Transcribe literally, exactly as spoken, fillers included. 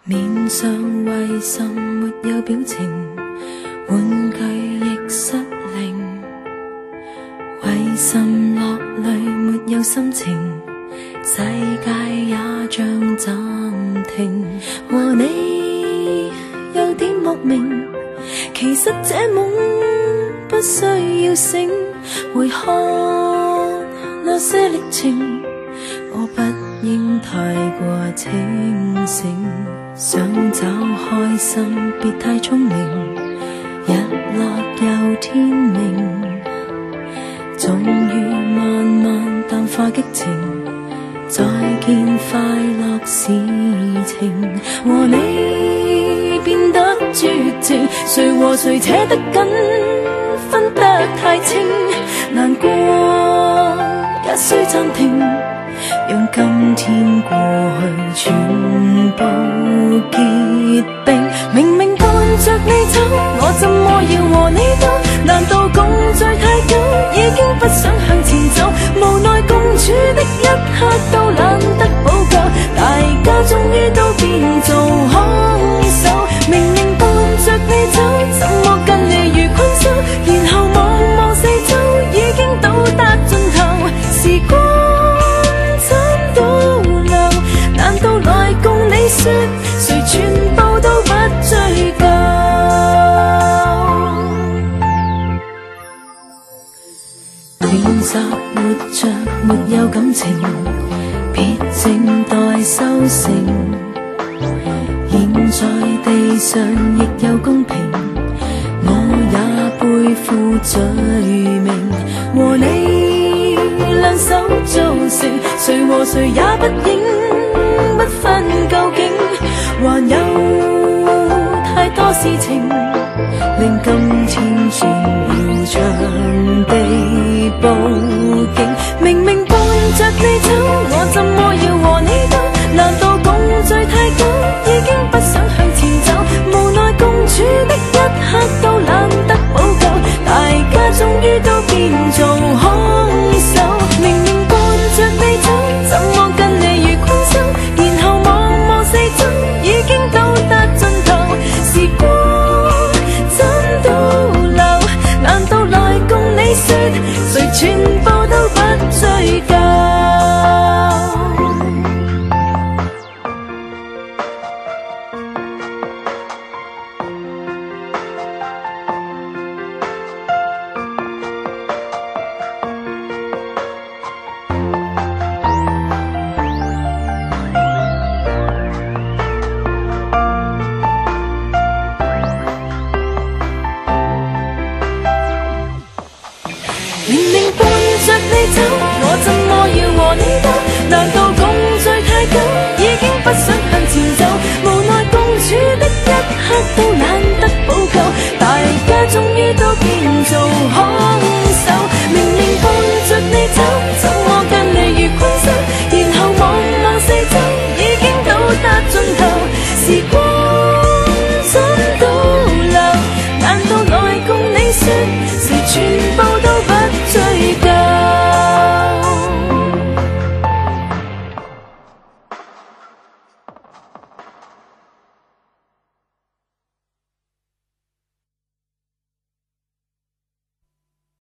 面上為什沒有表情？玩具亦失靈，為甚落淚沒有心情？世界也像暫停。和你有點莫名，其實這夢不需要醒。回看那些歷程，我不應太過清醒。想找開心，別太聰明。日落又天明，終於慢慢淡化激情。再見快樂事情，和你變得絕情。誰和誰扯得緊，分得太清。難過也需暫停，讓今天過去全部結冰。明明伴着你走，我怎麼要和你鬥？難道共聚太久，已經不想向前走？無奈共處的一刻都懶得補救，大家終於都變做兇手。明明伴着你走，怎麼跟你如困獸？然後望望四周，已經到達盡頭。時光怎倒流？難道來共你說，誰全部都不追究？練習活着沒有感情，別靜待收成。現在地上亦有公平，我也背負罪名。和你兩手造成，誰和誰也不應不分究竟。還有太多事情，令今天轉了場地報警。明明伴着你走，我怎麼要和你鬥？難道共聚太久，已經不想向前走？無奈共處的一刻都懶得補救，大家終於都變做兇手。明明伴着你走，怎麼跟你如困獸？然後望望四周，已經到達盡頭。時光怎倒流？難道來共你說，誰全部都不追究？明明伴着你走，我怎麼要和你鬥？難道共聚太久，已經不想向前走？無奈共處的一刻都